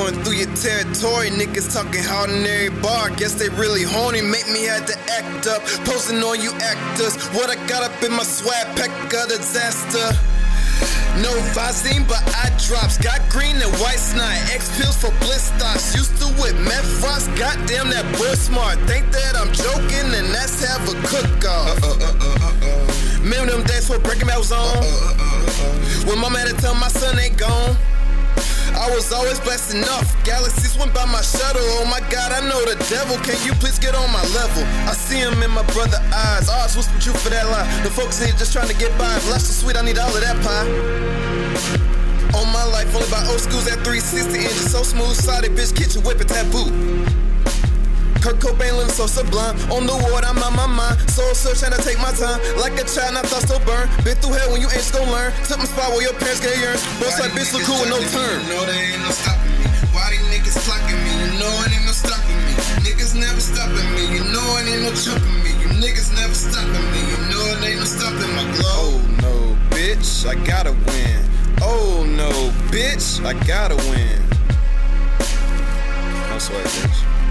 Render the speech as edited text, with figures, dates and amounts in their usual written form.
going through your territory. Niggas talking hard in every bar. Guess they really horny. Make me had to act up. Posting on you actors. What I got up in my swag pack of disaster. No Visine, but eye drops. Got green and white snot. X pills for bliss stocks. Used to with meth rocks. Goddamn, that boy smart. Think that I'm joking, and that's have a cook-off. Remember them days for breaking bells on? When mama had to tell my son ain't gone. I was always blessed enough. Galaxies went by my shuttle. Oh my God, I know the devil. Can you please get on my level? I see him in my brother eyes. Odds whisper truth for that lie. The folks here just trying to get by. Life so sweet, I need all of that pie. On my life, only by old schools at 360 inches. So smooth, sided bitch, kitchen whipping taboo. Kurt Cobain living so sublime. On the ward, I'm on my mind. Soul search, trying to take my time. Like a child, and I thought still burn. Been through hell when you ain't gon' learn. Took my spot where your parents get yearns. Both side bitch look cool with no turn. You know there ain't no stopping me. Why these niggas clocking me? You know it ain't no stopping me. Niggas never stopping me. You know it ain't no jumping me. You niggas never stopping me. You know it ain't no stopping my glow. Oh no, bitch, I gotta win. Oh no, bitch, I gotta win. No sweat, bitch.